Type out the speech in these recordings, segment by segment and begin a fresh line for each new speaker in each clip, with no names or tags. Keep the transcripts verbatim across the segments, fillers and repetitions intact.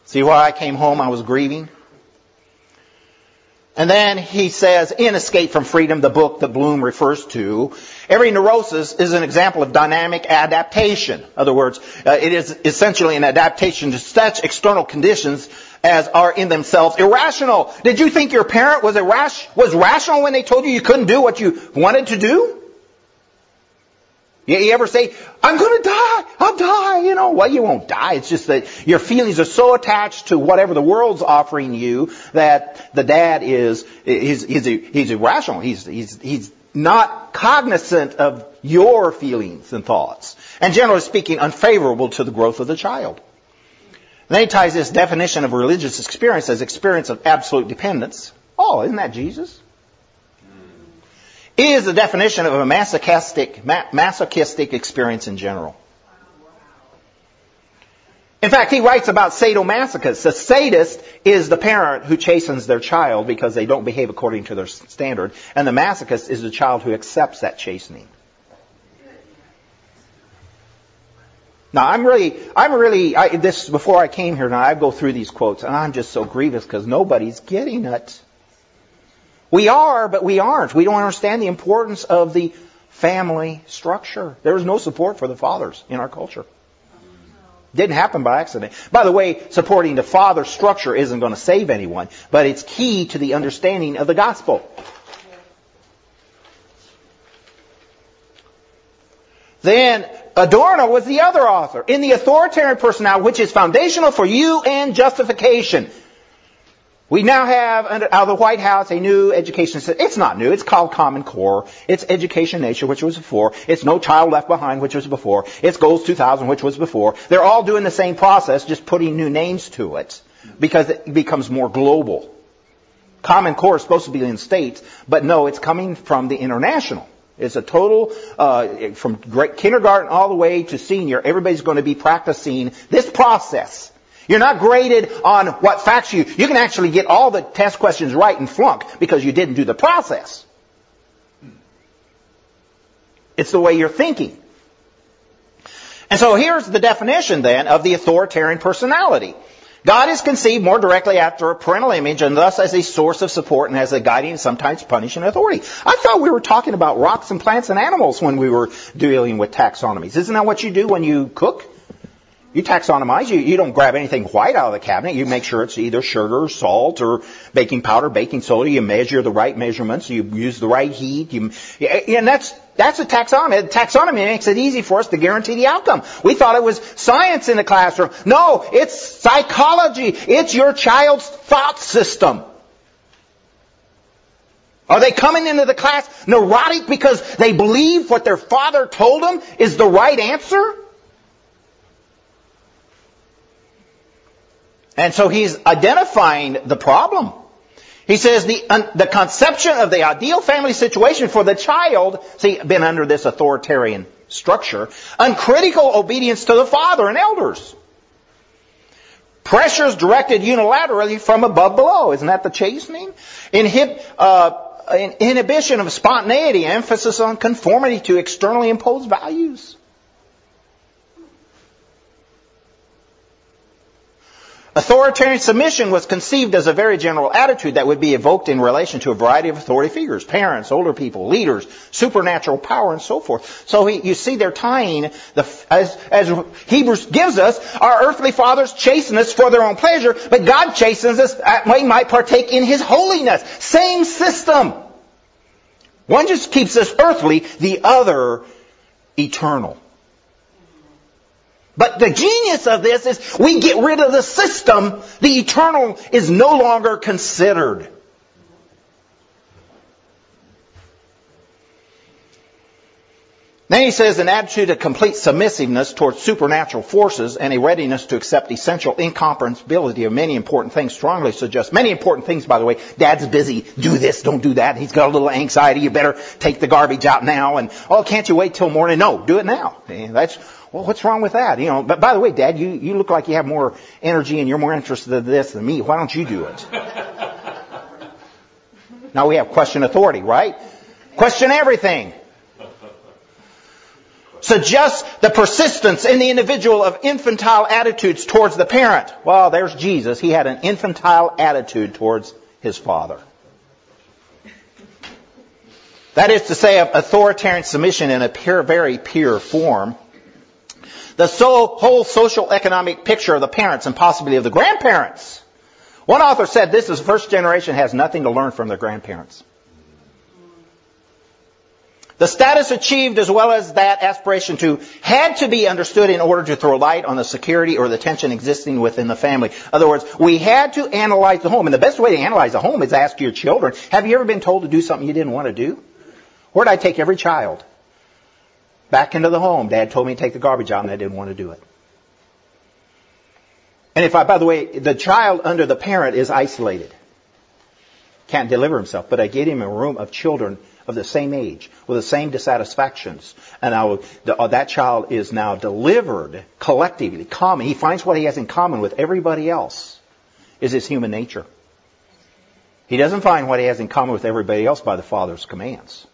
See why I came home, I was grieving? And then he says, in Escape from Freedom, the book that Bloom refers to, every neurosis is an example of dynamic adaptation. In other words, uh, it is essentially an adaptation to such external conditions as are in themselves irrational. Did you think your parent was irras- was rational when they told you you couldn't do what you wanted to do? You, you ever say, I'm going to die, I'll die, you know? Well, you won't die. It's just that your feelings are so attached to whatever the world's offering you that the dad is, he's, he's, he's irrational. He's, he's, he's not cognizant of your feelings and thoughts. And generally speaking, unfavorable to the growth of the child. And then he ties this definition of religious experience as experience of absolute dependence. Oh, isn't that Jesus? Is the definition of a masochistic, masochistic experience in general. In fact, he writes about sadomasochists. The sadist is the parent who chastens their child because they don't behave according to their standard. And the masochist is the child who accepts that chastening. Now, I'm really, I'm really, I, this, before I came here now, I go through these quotes, and I'm just so grievous because nobody's getting it. We are, but we aren't. We don't understand the importance of the family structure. There is no support for the fathers in our culture. Didn't happen by accident. By the way, supporting the father structure isn't going to save anyone, but it's key to the understanding of the gospel. Then Adorno was the other author. In the authoritarian personality, which is foundational for you and justification. We now have, out of the White House, a new education system. It's not new. It's called Common Core. It's Education Nation, which was before. It's No Child Left Behind, which was before. It's Goals two thousand, which was before. They're all doing the same process, just putting new names to it because it becomes more global. Common Core is supposed to be in the States, but no, it's coming from the international. It's a total, uh, from great kindergarten all the way to senior, everybody's going to be practicing this process. You're not graded on what facts you... You can actually get all the test questions right and flunk because you didn't do the process. It's the way you're thinking. And so here's the definition then of the authoritarian personality. God is conceived more directly after a parental image and thus as a source of support and as a guiding and sometimes punishing authority. I thought we were talking about rocks and plants and animals when we were dealing with taxonomies. Isn't that what you do when you cook? You taxonomize. You, you don't grab anything white out of the cabinet. You make sure it's either sugar or salt or baking powder, baking soda. You measure the right measurements. You use the right heat. You, and that's that's a taxonomy. Taxonomy makes it easy for us to guarantee the outcome. We thought it was science in the classroom. No, it's psychology. It's your child's thought system. Are they coming into the class neurotic because they believe what their father told them is the right answer? And so he's identifying the problem. He says the un, the conception of the ideal family situation for the child, see, been under this authoritarian structure, uncritical obedience to the father and elders. Pressures directed unilaterally from above below. Isn't that the chastening? Inhib, uh, inhibition of spontaneity, emphasis on conformity to externally imposed values. Authoritarian submission was conceived as a very general attitude that would be evoked in relation to a variety of authority figures, parents, older people, leaders, supernatural power, and so forth. So he, you see they're tying, the, as, as Hebrews gives us, our earthly fathers chasten us for their own pleasure, but God chastens us that we might partake in His holiness. Same system. One just keeps us earthly, the other eternal. But the genius of this is we get rid of the system. The eternal is no longer considered. Then he says an attitude of complete submissiveness towards supernatural forces and a readiness to accept essential incomprehensibility of many important things strongly suggests, many important things, by the way, Dad's busy, do this, don't do that, he's got a little anxiety, you better take the garbage out now, and, oh, can't you wait till morning? No, do it now. That's, well, what's wrong with that? You know, but by the way, Dad, you, you look like you have more energy and you're more interested in this than me. Why don't you do it? Now we have question authority, right? Question everything. suggests the persistence in the individual of infantile attitudes towards the parent. Well, there's Jesus. He had an infantile attitude towards his father. That is to say, of authoritarian submission in a pure, very pure form. The so, whole social economic picture of the parents and possibly of the grandparents. One author said this is the first generation has nothing to learn from their grandparents. The status achieved as well as that aspiration to had to be understood in order to throw light on the security or the tension existing within the family. In other words, we had to analyze the home. And the best way to analyze the home is to ask your children, have you ever been told to do something you didn't want to do? Where'd I take every child? Back into the home. Dad told me to take the garbage out and I didn't want to do it. And if I, by the way, the child under the parent is isolated, can't deliver himself, but I get him in a room of children of the same age, with the same dissatisfactions. And I will, the, uh, that child is now delivered collectively, common. He finds what he has in common with everybody else is his human nature. He doesn't find what he has in common with everybody else by the Father's commands.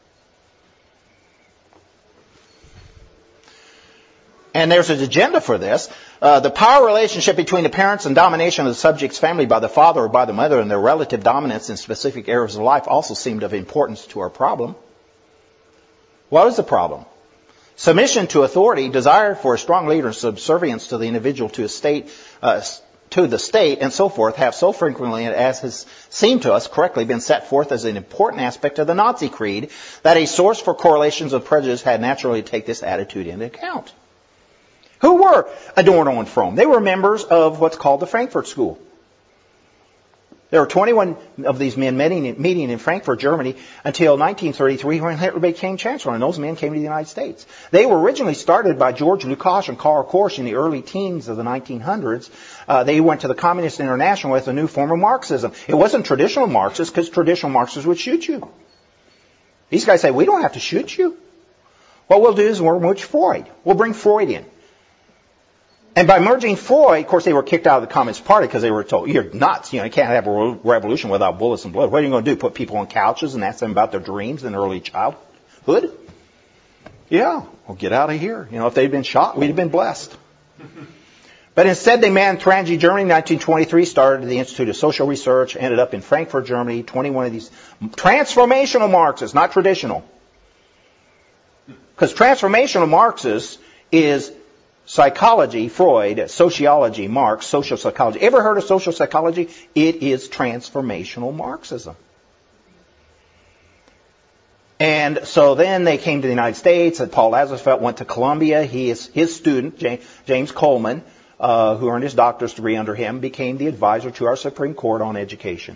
And there's an agenda for this. Uh, the power relationship between the parents and domination of the subject's family by the father or by the mother and their relative dominance in specific areas of life also seemed of importance to our problem. What is the problem? Submission to authority, desire for a strong leader, subservience to the individual, to a state, uh, to the state, and so forth, have so frequently, as has seemed to us correctly, been set forth as an important aspect of the Nazi creed, that a source for correlations of prejudice had naturally to take this attitude into account. Who were Adorno and Fromm? They were members of what's called the Frankfurt School. There were twenty-one of these men meeting, meeting in Frankfurt, Germany, until nineteen thirty-three, when Hitler became chancellor, and those men came to the United States. They were originally started by George Lukács and Karl Korsch in the early teens of the nineteen hundreds. Uh, they went to the Communist International with a new form of Marxism. It wasn't traditional Marxists, because traditional Marxists would shoot you. These guys say, we don't have to shoot you. What we'll do is we'll merge Freud. We'll bring Freud in. And by merging Freud, of course, they were kicked out of the Communist Party because they were told, you're nuts. You know, you can't have a revolution without bullets and blood. What are you going to do? Put people on couches and ask them about their dreams in early childhood? Yeah, well, get out of here. You know, if they'd been shot, we'd have been blessed. But instead, they manned Trangi, Germany, nineteen twenty-three, started the Institute of Social Research, ended up in Frankfurt, Germany, twenty-one of these transformational Marxists, not traditional. Because transformational Marxists is psychology, Freud, sociology, Marx, social psychology. Ever heard of social psychology? It is transformational Marxism. And so then they came to the United States, and Paul Lazarsfeld went to Columbia. He is, his student, James Coleman, uh, who earned his doctorate degree under him, became the advisor to our Supreme Court on education.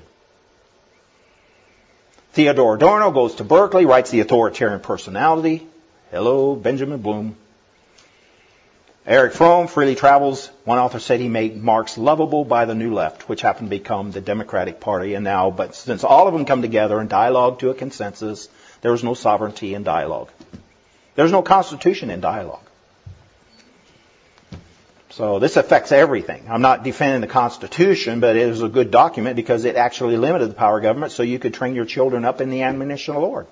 Theodore Adorno goes to Berkeley, writes The Authoritarian Personality. Hello, Benjamin Bloom. Erich Fromm freely travels. One author said he made Marx lovable by the New Left, which happened to become the Democratic Party. And now, but since all of them come together and dialogue to a consensus, there is no sovereignty in dialogue. There's no constitution in dialogue. So this affects everything. I'm not defending the Constitution, but it was a good document because it actually limited the power of government so you could train your children up in the admonition of the Lord.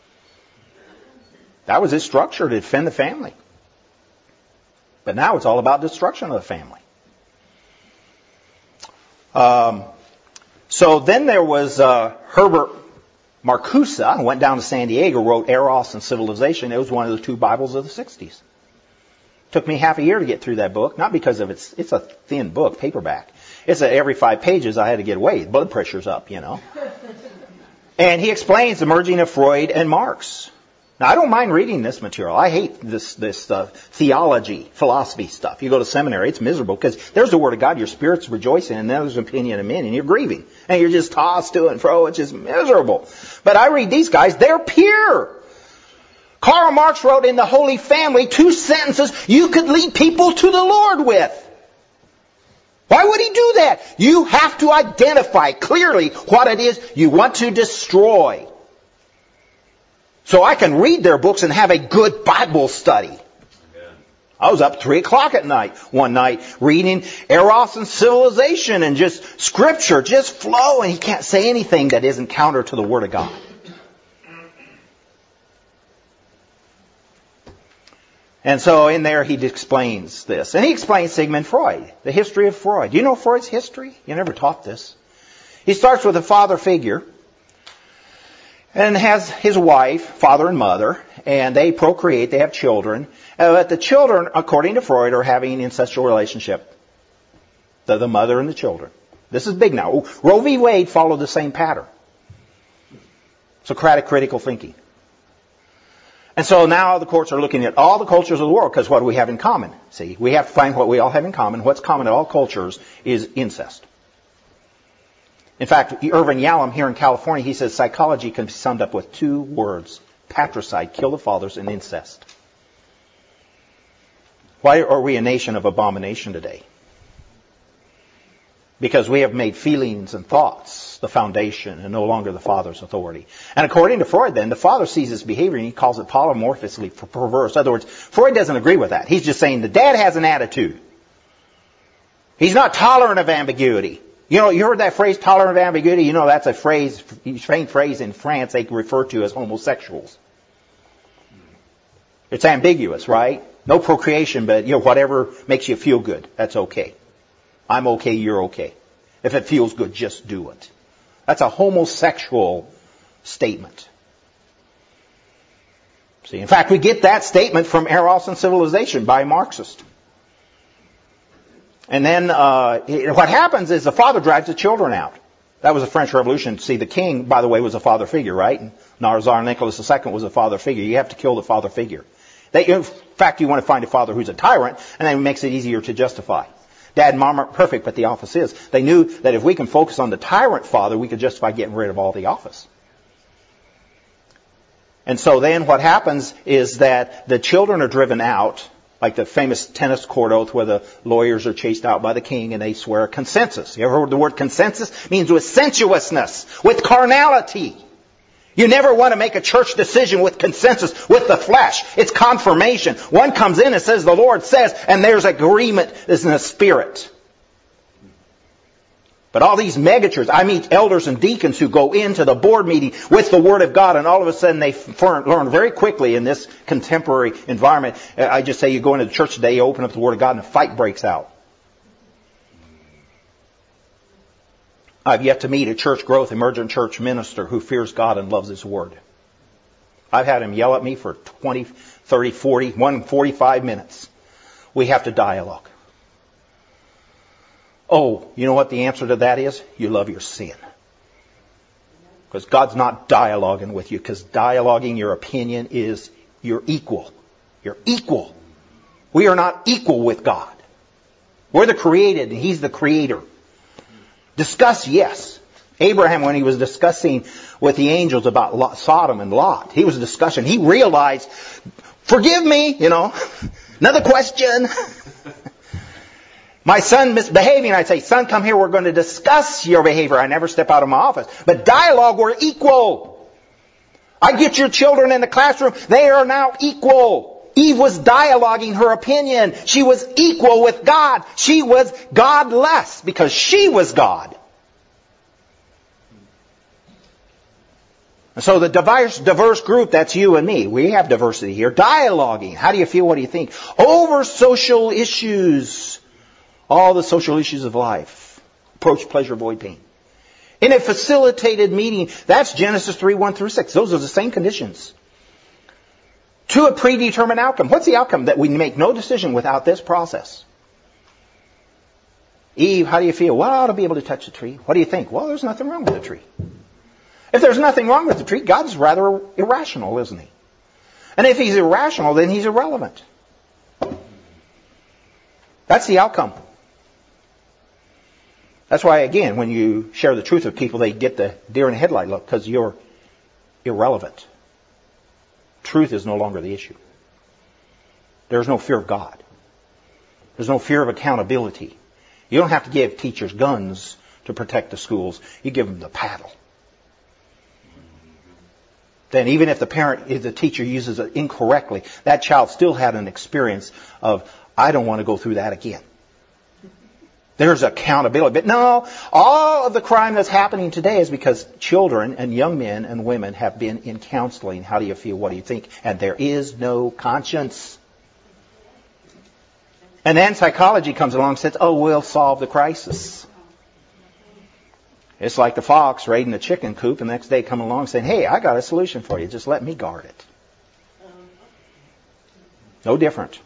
That was its structure, to defend the family. But now it's all about destruction of the family. Um, so then there was uh, Herbert Marcuse, who went down to San Diego, wrote Eros and Civilization. It was one of the two Bibles of the sixties. Took me half a year to get through that book, not because of its, it's a thin book, paperback. It's a, every five pages I had to get away. Blood pressure's up, you know. And he explains the merging of Freud and Marx. Now, I don't mind reading this material. I hate this this uh, theology, philosophy stuff. You go to seminary, it's miserable because there's the Word of God, your spirit's rejoicing, and then there's an opinion of men, and you're grieving. And you're just tossed to and fro. It's just miserable. But I read these guys, they're pure. Karl Marx wrote in The Holy Family two sentences you could lead people to the Lord with. Why would he do that? You have to identify clearly what it is you want to destroy. So I can read their books and have a good Bible study. Amen. I was up three o'clock at night one night reading Eros and Civilization and just Scripture just flow, and he can't say anything that isn't counter to the Word of God. And so in there he explains this. And he explains Sigmund Freud, the history of Freud. Do you know Freud's history? You never taught this. He starts with a father figure and has his wife, father and mother, and they procreate, they have children. Uh, but the children, according to Freud, are having an incestual relationship. The, the mother and the children. This is big now. Roe v. Wade followed the same pattern. Socratic critical thinking. And so now the courts are looking at all the cultures of the world, because what do we have in common? See, we have to find what we all have in common. What's common to all cultures is incest. In fact, Irvin Yalom here in California, he says psychology can be summed up with two words. Patricide, kill the fathers, and incest. Why are we a nation of abomination today? Because we have made feelings and thoughts the foundation and no longer the father's authority. And according to Freud then, the father sees his behavior and he calls it polymorphously perverse. In other words, Freud doesn't agree with that. He's just saying the dad has an attitude. He's not tolerant of ambiguity. You know, you heard that phrase, tolerant of ambiguity? You know, that's a phrase, faint phrase in France they refer to as homosexuals. It's ambiguous, right? No procreation, but, you know, whatever makes you feel good, that's okay. I'm okay, you're okay. If it feels good, just do it. That's a homosexual statement. See, in fact, we get that statement from Eros and Civilization by a Marxist. And then uh, what happens is the father drives the children out. That was the French Revolution. See, the king, by the way, was a father figure, right? And Tsar Nicholas the Second was a father figure. You have to kill the father figure. They, in fact, you want to find a father who's a tyrant, and then it makes it easier to justify. Dad and mom aren't perfect, but the office is. They knew that if we can focus on the tyrant father, we could justify getting rid of all the office. And so then what happens is that the children are driven out, like the famous tennis court oath where the lawyers are chased out by the king and they swear a consensus. You ever heard the word consensus? It means with sensuousness, with carnality. You never want to make a church decision with consensus, with the flesh. It's confirmation. One comes in and says, the Lord says, and there's agreement is in the spirit. But all these megachurches, I meet elders and deacons who go into the board meeting with the Word of God, and all of a sudden they learn very quickly in this contemporary environment. I just say you go into the church today, you open up the Word of God, and a fight breaks out. I've yet to meet a church growth, emergent church minister who fears God and loves His Word. I've had him yell at me for twenty, thirty, forty, one, forty-five minutes. We have to dialogue. Oh, you know what the answer to that is? You love your sin. Because God's not dialoguing with you, because dialoguing your opinion is you're equal. You're equal. We are not equal with God. We're the created and He's the creator. Discuss, yes. Abraham, when he was discussing with the angels about Lot, Sodom and Lot, he was discussing. He realized, forgive me, you know. Another question. My son misbehaving, I'd say, son, come here, we're going to discuss your behavior. I never step out of my office. But dialogue, we're equal. I get your children in the classroom, they are now equal. Eve was dialoguing her opinion. She was equal with God. She was godless because she was God. And so the diverse, diverse group, that's you and me. We have diversity here. Dialoguing. How do you feel? What do you think? Over social issues. All the social issues of life. Approach, pleasure, avoid pain. In a facilitated meeting, that's Genesis three, one through six. Those are the same conditions. To a predetermined outcome. What's the outcome? That we make no decision without this process. Eve, how do you feel? Well, I ought to be able to touch the tree. What do you think? Well, there's nothing wrong with the tree. If there's nothing wrong with the tree, God's rather irrational, isn't He? And if He's irrational, then He's irrelevant. That's the outcome. That's why, again, when you share the truth with people, they get the deer in the headlight look, because you're irrelevant. Truth is no longer the issue. There's no fear of God. There's no fear of accountability. You don't have to give teachers guns to protect the schools. You give them the paddle. Then even if the parent, if the teacher uses it incorrectly, that child still had an experience of, I don't want to go through that again. There's accountability. But no, all of the crime that's happening today is because children and young men and women have been in counseling. How do you feel? What do you think? And there is no conscience. And then psychology comes along and says, oh, we'll solve the crisis. It's like the fox raiding the chicken coop and the next day come along saying, hey, I got a solution for you. Just let me guard it. No different.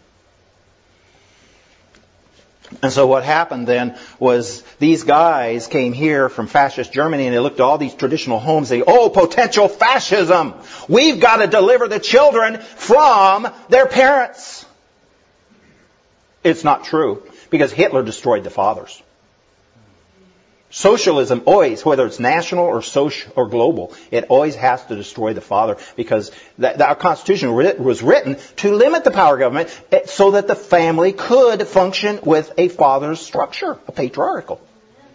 And so what happened then was these guys came here from fascist Germany and they looked at all these traditional homes. They, oh, potential fascism. We've got to deliver the children from their parents. It's not true because Hitler destroyed the fathers. Socialism always, whether it's national or social or global, it always has to destroy the father because that, that our Constitution was written to limit the power of government so that the family could function with a father's structure, a patriarchal.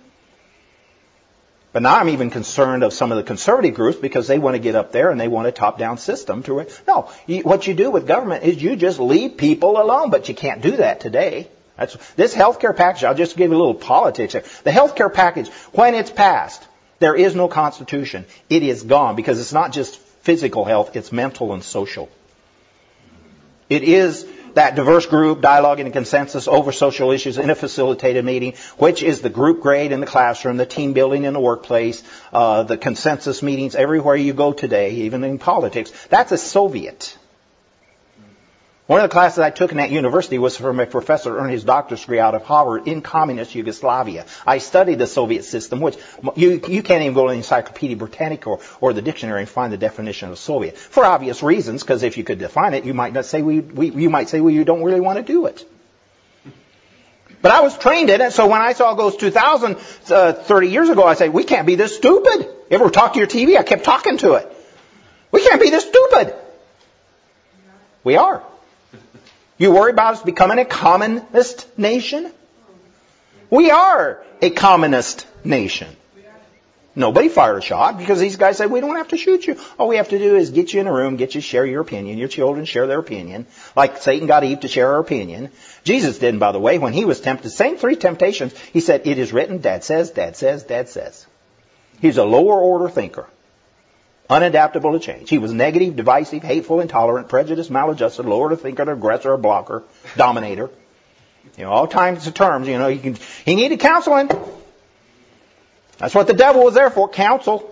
But now I'm even concerned of some of the conservative groups because they want to get up there and they want a top-down system to. No, you, what you do with government is you just leave people alone, but you can't do that today. That's, this healthcare package, I'll just give you a little politics here. The healthcare package, when it's passed, there is no constitution. It is gone because it's not just physical health, it's mental and social. It is that diverse group dialoguing and consensus over social issues in a facilitated meeting, which is the group grade in the classroom, the team building in the workplace, uh, the consensus meetings everywhere you go today, even in politics. That's a Soviet. One of the classes I took in that university was from a professor who earned his doctorate degree out of Harvard in communist Yugoslavia. I studied the Soviet system, which you, you can't even go to the Encyclopedia Britannica or, or the dictionary and find the definition of Soviet. For obvious reasons, because if you could define it, you might not say we, we, you might say, well, you don't really want to do it. But I was trained in it, so when I saw it goes two thousand, uh, thirty years ago, I said, we can't be this stupid. You ever talk to your T V? I kept talking to it. We can't be this stupid. We are. You worry about us becoming a communist nation? We are a communist nation. Nobody fired a shot because these guys said, we don't have to shoot you. All we have to do is get you in a room, get you to share your opinion. Your children share their opinion. Like Satan got Eve to share her opinion. Jesus didn't, by the way, when he was tempted. Same three temptations. He said, it is written, Dad says, Dad says, Dad says. He's a lower order thinker. Unadaptable to change. He was negative, divisive, hateful, intolerant, prejudiced, maladjusted, lower to thinker, aggressor, a blocker, dominator. You know, all kinds of terms. You know, he can. He needed counseling. That's what the devil was there for. Counsel.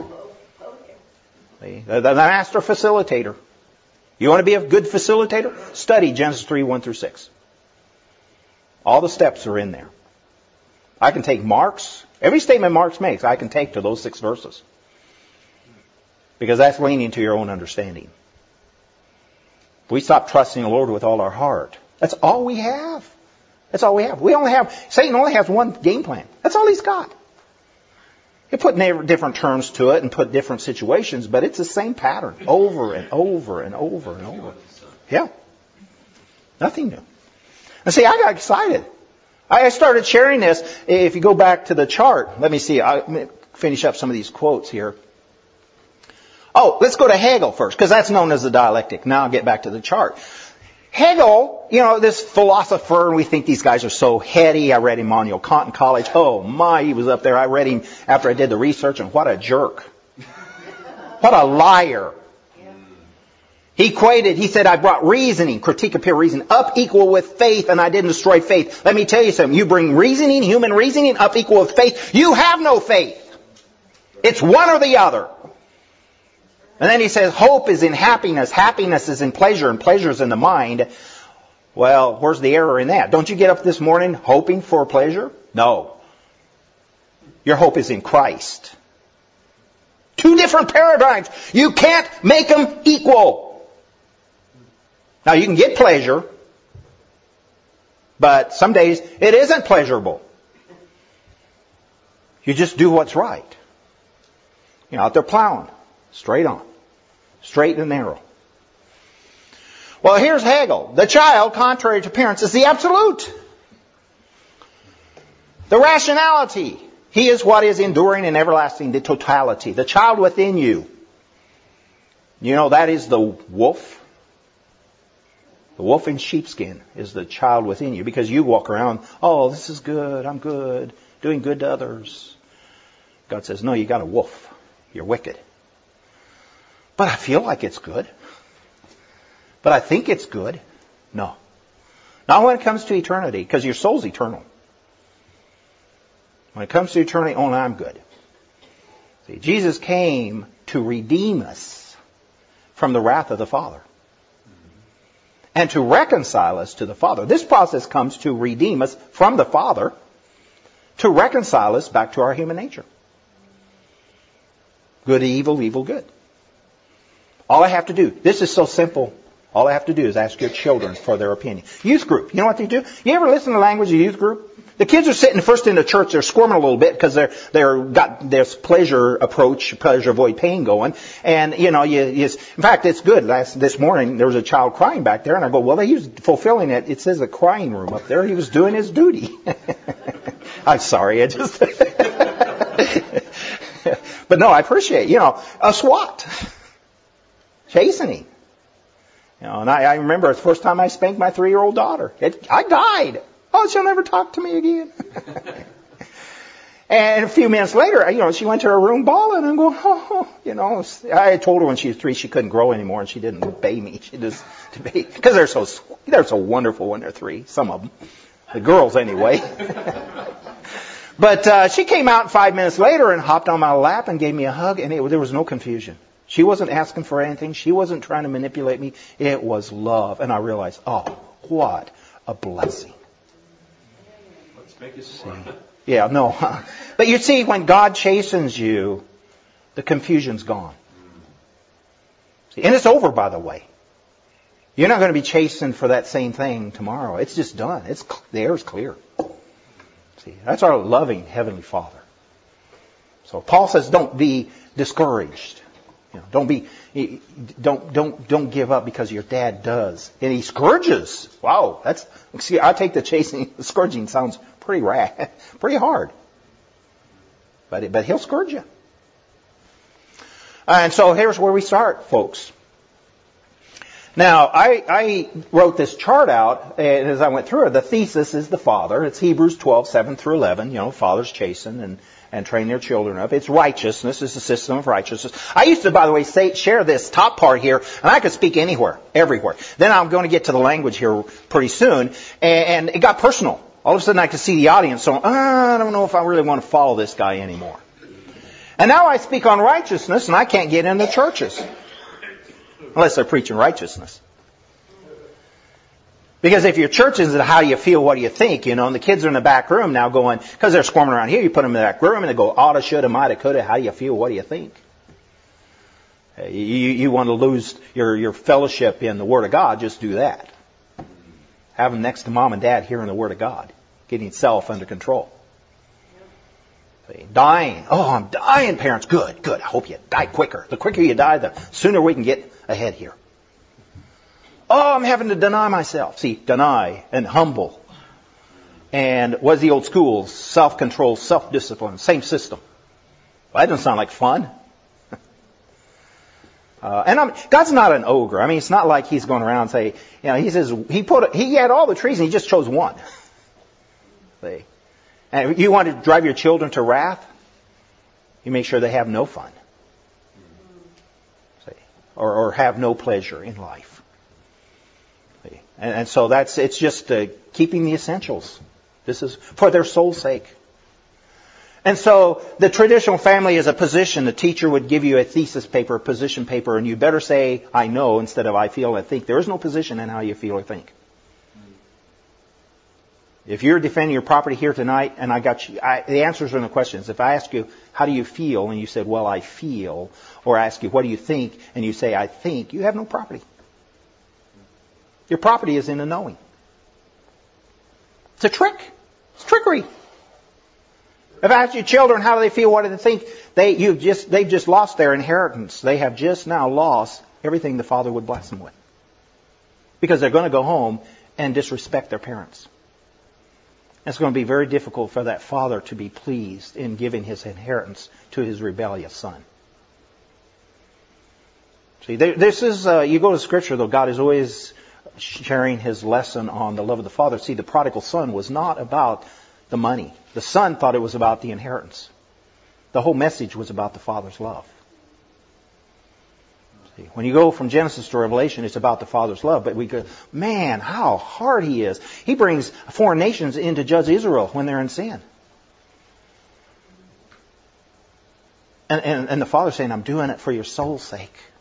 The, the, the master facilitator. You want to be a good facilitator? Study Genesis three, one through six. All the steps are in there. I can take Mark's. Every statement Marx makes, I can take to those six verses. Because that's leaning to your own understanding. We stop trusting the Lord with all our heart. That's all we have. That's all we have. We only have, Satan only has one game plan. That's all he's got. He put different terms to it and put different situations, but it's the same pattern over and over and over and over. Yeah. Nothing new. And see, I got excited. I started sharing this. If you go back to the chart, let me see. I'll finish up some of these quotes here. Oh, let's go to Hegel first, because that's known as the dialectic. Now I'll get back to the chart. Hegel, you know, this philosopher, and we think these guys are so heady. I read him on Immanuel Kant in college. Oh my, he was up there. I read him after I did the research, and what a jerk. What a liar. He equated, he said, I brought reasoning, critique of pure reason, up equal with faith, and I didn't destroy faith. Let me tell you something. You bring reasoning, human reasoning, up equal with faith, you have no faith. It's one or the other. And then he says, hope is in happiness, happiness is in pleasure, and pleasure is in the mind. Well, where's the error in that? Don't you get up this morning hoping for pleasure? No. Your hope is in Christ. Two different paradigms. You can't make them equal. Now, you can get pleasure, but some days it isn't pleasurable. You just do what's right. You're out there plowing, straight on. Straight and narrow. Well, here's Hegel. The child, contrary to appearance, is the absolute. The rationality. He is what is enduring and everlasting, the totality. The child within you. You know, that is the wolf. The wolf in sheepskin is the child within you, because you walk around, oh, this is good, I'm good, doing good to others. God says, no, you got a wolf. You're wicked. But I feel like it's good. But I think it's good. No. Not when it comes to eternity, because your soul's eternal. When it comes to eternity, only I'm good. See, Jesus came to redeem us from the wrath of the Father. And to reconcile us to the Father. This process comes to redeem us from the Father, to reconcile us back to our human nature. Good, evil, evil, good. All I have to do, this is so simple, all I have to do is ask your children for their opinion. Youth group, you know what they do? You ever listen to the language of youth group? The kids are sitting first in the church, they're squirming a little bit because they're, they're got this pleasure approach, pleasure avoid pain going. And, you know, you, you, in fact, it's good. Last, this morning, there was a child crying back there and I go, well, they used fulfilling it. It says a crying room up there. He was doing his duty. I'm sorry, I just, but no, I appreciate, you know, a SWAT. Chastening. You know, and I, I remember the first time I spanked my three-year-old daughter. It, I died. Oh, she'll never talk to me again. And a few minutes later, you know, she went to her room bawling and going, oh, you know, I told her when she was three she couldn't grow anymore and she didn't obey me. She just, because they're so, they're so wonderful when they're three, some of them. The girls anyway. But uh, she came out five minutes later and hopped on my lap and gave me a hug and it, there was no confusion. She wasn't asking for anything. She wasn't trying to manipulate me. It was love. And I realized, oh, what a blessing.
Let's make it smart.
Yeah, no. But you see, when God chastens you, the confusion's gone. See, and it's over, by the way. You're not going to be chastened for that same thing tomorrow. It's just done. It's the air's clear. See, that's our loving Heavenly Father. So Paul says, don't be discouraged. You know, don't be, don't, don't, don't give up because your dad does. And he scourges. Wow, that's, see, I take the chasing, the scourging sounds pretty rad, pretty hard. But, but he'll scourge you. And so here's where we start, folks. Now, I, I wrote this chart out, and as I went through it, the thesis is the father. It's Hebrews twelve, seven through eleven. You know, fathers chasten and, and train their children up. It's righteousness. It's a system of righteousness. I used to, by the way, say, share this top part here, and I could speak anywhere, everywhere. Then I'm going to get to the language here pretty soon, and, and it got personal. All of a sudden I could see the audience, so ah, I don't know if I really want to follow this guy anymore. And now I speak on righteousness, and I can't get into churches. Unless they're preaching righteousness. Because if your church is how you feel, what do you think, you know, and the kids are in the back room now going, because they're squirming around here, you put them in the back room and they go, oughta, shoulda, mighta, coulda, how do you feel, what do you think? You, you want to lose your, your fellowship in the Word of God, just do that. Have them next to mom and dad hearing the Word of God, getting self under control. Dying. Oh, I'm dying, parents. Good, good. I hope you die quicker. The quicker you die, the sooner we can get ahead here. Oh, I'm having to deny myself. See, deny and humble. And what's the old school? Self-control, self-discipline, same system. Well, that doesn't sound like fun. Uh, and I'm, God's not an ogre. I mean, it's not like He's going around and say, you know, He says, He put, He had all the trees and He just chose one. See? And if you want to drive your children to wrath, you make sure they have no fun. See? Or, or have no pleasure in life. See? And, and so that's, it's just uh, keeping the essentials. This is for their soul's sake. And so the traditional family is a position. The teacher would give you a thesis paper, a position paper, and you better say, I know, instead of I feel, I think. There is no position in how you feel or think. If you're defending your property here tonight, and I got you, I, the answers are in the questions. If I ask you, how do you feel? And you said, well, I feel. Or I ask you, what do you think? And you say, I think. You have no property. Your property is in the knowing. It's a trick. It's trickery. If I ask your children, how do they feel? What do they think? They, you've just, they've just lost their inheritance. They have just now lost everything the Father would bless them with. Because they're going to go home and disrespect their parents. It's going to be very difficult for that father to be pleased in giving his inheritance to his rebellious son. See, this is, uh, you go to Scripture, though, God is always sharing His lesson on the love of the Father. See, the prodigal son was not about the money. The son thought it was about the inheritance. The whole message was about the Father's love. When you go from Genesis to Revelation, it's about the Father's love. But we go, man, how hard He is. He brings foreign nations in to judge Israel when they're in sin. And, and, and the Father's saying, I'm doing it for your soul's sake.